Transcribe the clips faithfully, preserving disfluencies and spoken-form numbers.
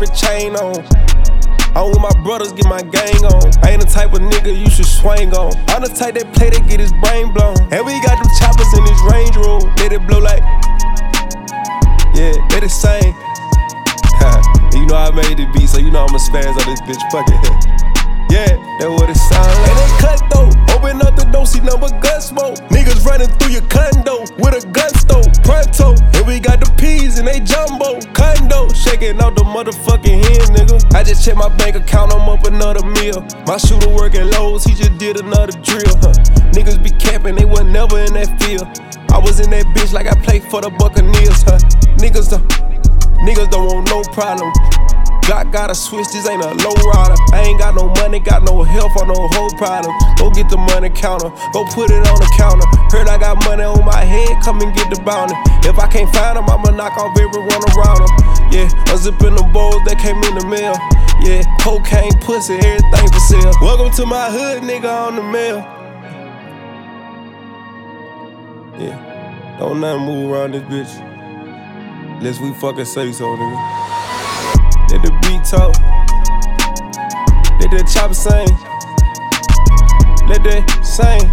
separate chain on. I'm with my brothers, get my gang on. I ain't the type of nigga you should swing on. I'm the type that play that get his brain blown. And we got them choppers in this Range Rover. Let it blow like, yeah, let it sing. You know I made the beat, so you know I'ma spaz on this bitch. Fuck it. Yeah, that's what it sound like. And they cut though, open up the door, see number gun smoke. Niggas running through your condo with a gun stove. Pronto, and we got the peas and they jumbo. Condo, shaking out the motherfucking hen, nigga. I just checked my bank account, I'm up another meal. My shooter working lows, he just did another drill, huh? Niggas be capping, they was never in that field. I was in that bitch like I played for the Buccaneers, huh? Niggas don't, niggas don't want no problem. Glock got a switch, this ain't a low rider. I ain't got no money, got no health or no whole problem. Go get the money counter, go put it on the counter. Heard I got money on my head, come and get the bounty. If I can't find them, I'ma knock off everyone around them. Yeah, I'm zipping the bowls that came in the mail. Yeah, cocaine, pussy, everything for sale. Welcome to my hood, nigga, on the mail. Yeah, don't nothing move around this bitch unless we fucking say so, nigga. Let the beat talk, let the chopper sing, let that sing.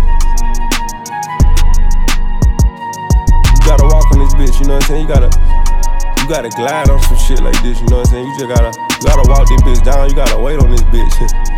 You gotta walk on this bitch, you know what I'm saying? You gotta, you gotta glide on some shit like this, you know what I'm saying? You just gotta, you gotta walk this bitch down, you gotta wait on this bitch.